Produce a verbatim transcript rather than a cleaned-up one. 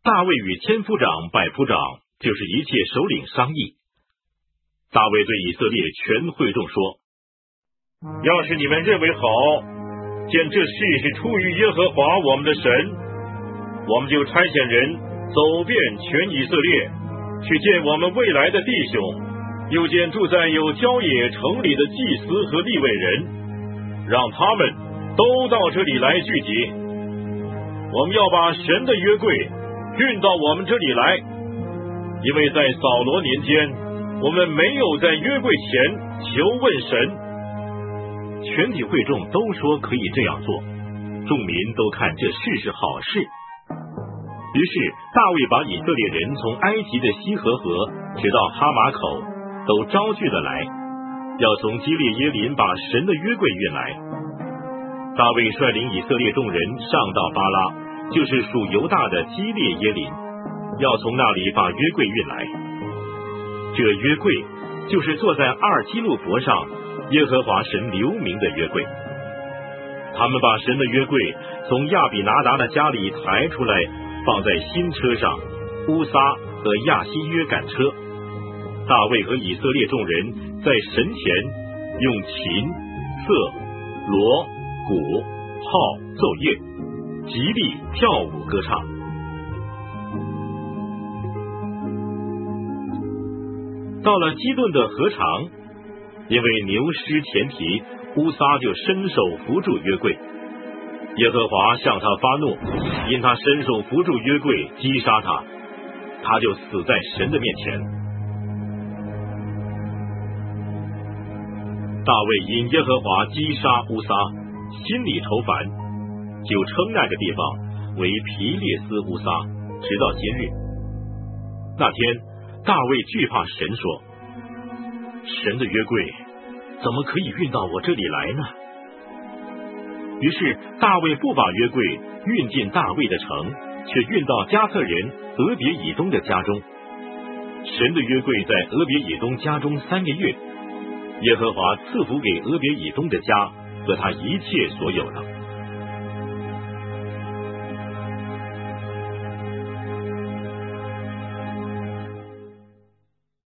大卫与千夫长、百夫长，就是一切首领商议。大卫对以色列全会众说：要是你们认为好，见这事是出于耶和华我们的神，我们就差遣人走遍全以色列，去见我们未来的弟兄，又见住在有郊野城里的祭司和利未人，让他们都到这里来聚集。我们要把神的约柜运到我们这里来，因为在扫罗年间，我们没有在约柜前求问神。全体会众都说可以这样做，众民都看这事是好事。于是大卫把以色列人从埃及的西河河直到哈马口都招聚了来，要从基列耶琳把神的约柜运来。大卫率领以色列众人上到巴拉，就是属犹大的基列耶琳，要从那里把约柜运来。这约柜就是坐在二基路伯上耶和华神留名的约柜。他们把神的约柜从亚比拿达的家里抬出来，放在新车上，乌撒和亚西约赶车。大卫和以色列众人在神前用琴、瑟、锣、鼓、号奏乐，极力跳舞歌唱。到了基顿的河场，因为牛失前蹄，乌撒就伸手扶住约柜。耶和华向他发怒，因他伸手扶住约柜，击杀他，他就死在神的面前。大卫因耶和华击杀乌撒，心里愁烦，就称那个地方为皮列斯乌撒，直到今日。那天大卫惧怕神，说：神的约柜怎么可以运到我这里来呢？于是大卫不把约柜运进大卫的城，却运到加特人俄别以东的家中。神的约柜在俄别以东家中三个月，耶和华赐福给俄别以东的家和他一切所有的。